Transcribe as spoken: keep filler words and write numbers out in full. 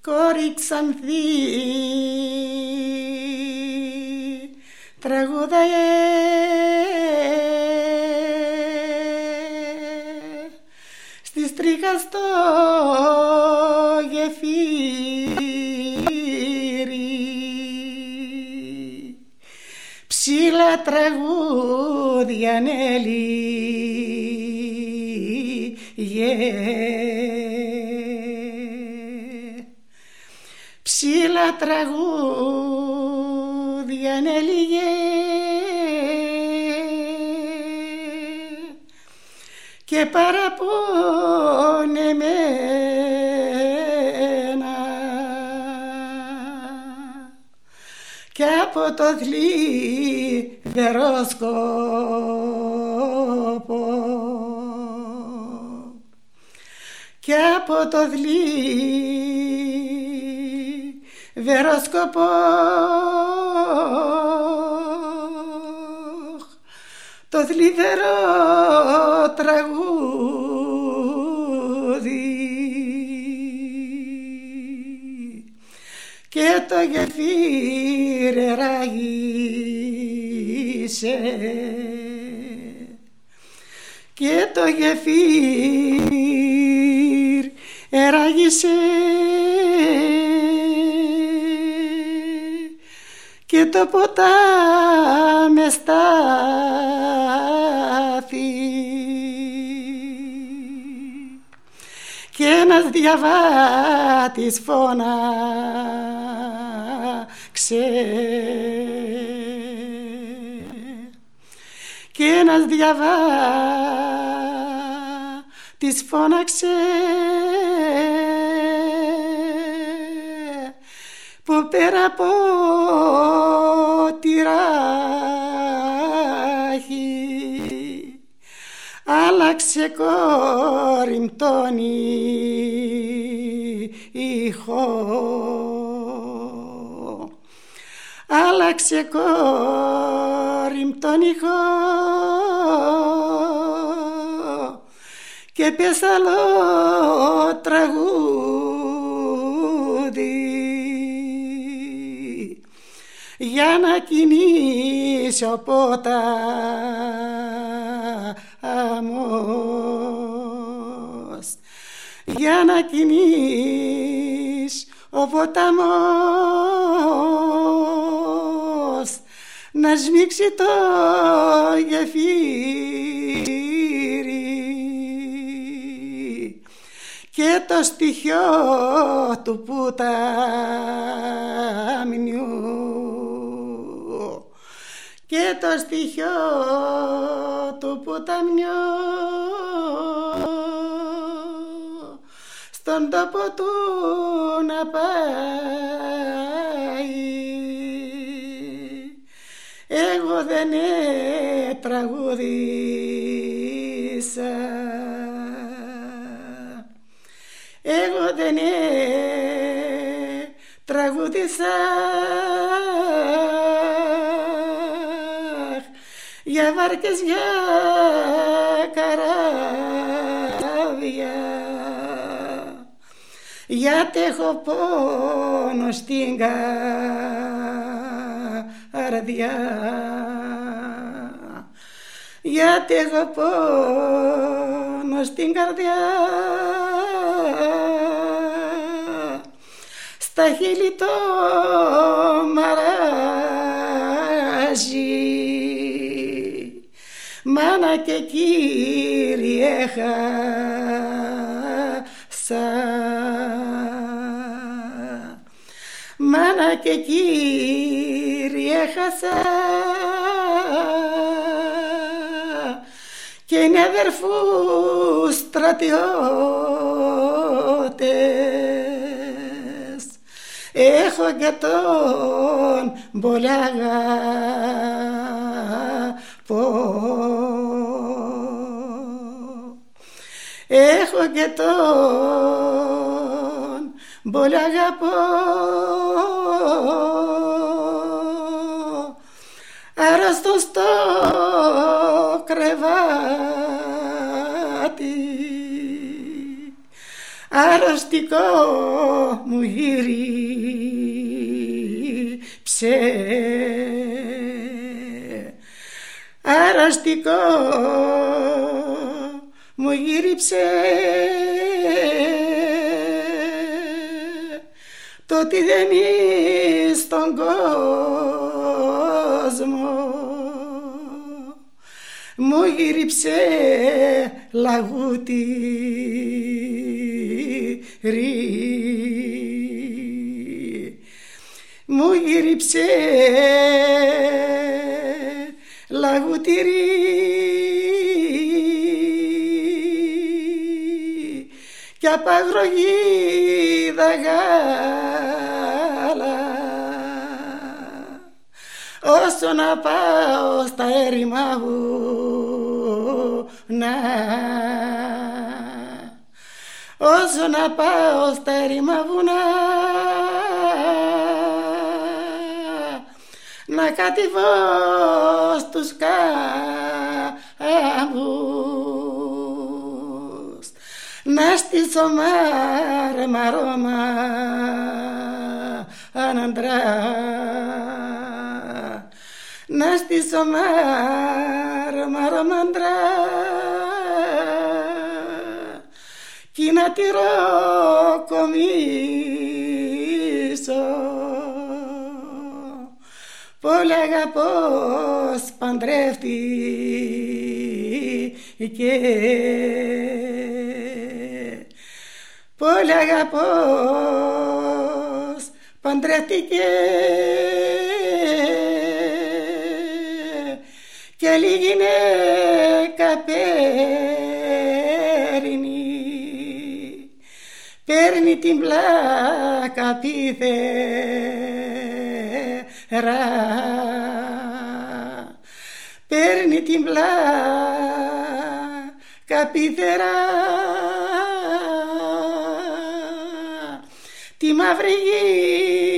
κόρη ξανθή, τραγουδαίε στη στρίχα στο γεφύρι, ψηλά τραγούδια ανέλυγε, ψηλά τραγούδια ανέλυγε και παραπονεμένα και από το θλιβερό σκόπο και από το θλιβερό σκόπο το θλιβερό τραγούδι και το γεφύρι ράγισε και το γεφύρι ράγισε και το ποτάμι στάθη και ένας διαβάτης φώναξε και ένας διαβάτης φώναξε που πέρα από τη ράχη άλλαξε κορυμπτόν ήχο, άλλαξε κορυμπτόν ήχο και πες άλλο τραγούδι για να κινήσει ο ποτάμος, για να κινήσει ο ποτάμος, να σμίξει το γεφύρι και το στοιχείο του ποταμιού και το στοιχείο του ποταμιού στον τόπο του να πάει. Εγώ δεν τραγουδίσα, εγώ δεν τραγουδίσα για βάρκες, για καράβια, γιατί έχω πόνο στην καρδιά, γιατί έχω πόνο στην καρδιά, στα χείλη το μαράζι, μάνα και Κύριε χάσα, μάνα και Κύριε χάσα και είναι αδερφούς στρατιώτες, έχω και τον πολύ αγαπώ, έχω και τον πολύ αγαπώ, άρρωστο στο κρεβάτι, αρρωστικό μου γύρισε γύριψε αραστικό, μου γύριψε το ότι δεν είσαι στον κόσμο, μου γύριψε λαγούτηρι, μου γύριψε λαγούτηρι κι απαγρογίδα γάλα, όσο να πάω στα έρημα βουνά, όσο να πάω στα έρημα βουνά, να κατηβώ στους κάμπους, να στήσω μάρμαρώμα αναντρά, να στήσω μάρμαρώμα αντρά κι να τη ροκομίσω. Πολύ αγαπώς παντρεύτηκε, πολύ αγαπώς παντρεύτηκε και άλλη γυναίκα παίρνει, παίρνει την πλάκα πίθερα, παίρνει την πλάκα πίθερα, τη μαύρη γη